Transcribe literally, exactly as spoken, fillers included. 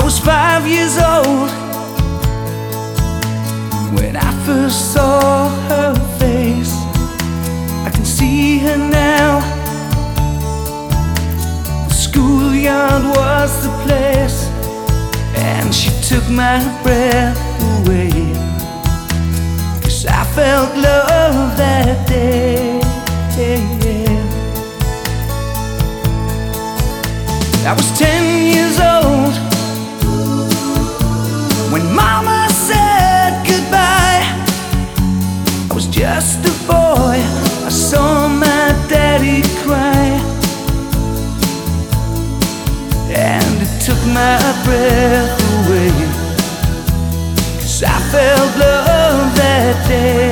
was five years old when I first saw her face. I can see her now. The schoolyard was the place, and she took my breath away. 'Cause I felt love that day. I was ten years old when Mama said goodbye. I was just a boy, I saw my daddy cry, and it took my breath away. 'Cause I felt love that day.